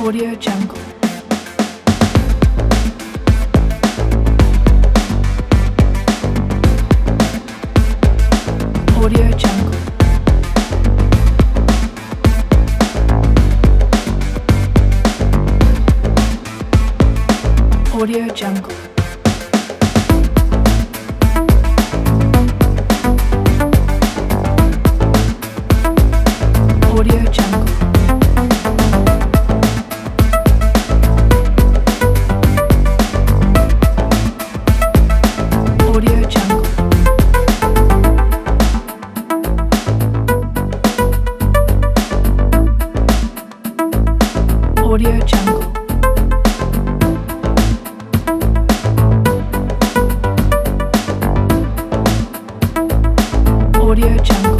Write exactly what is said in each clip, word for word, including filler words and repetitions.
Audio Jungle. Audio Jungle. Audio Jungle. Audio Jungle. Audio Jungle. Audio Jungle. Audio Jungle.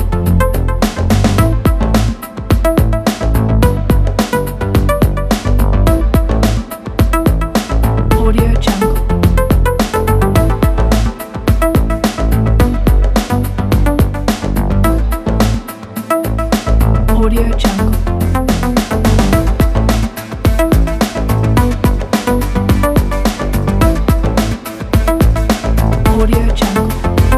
Audio Jungle. Audio Jungle. Audio Jungle.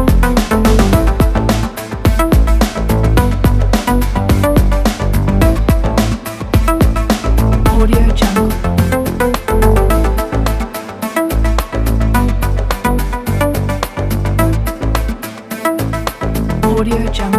Audio Jungle. Audio Jungle.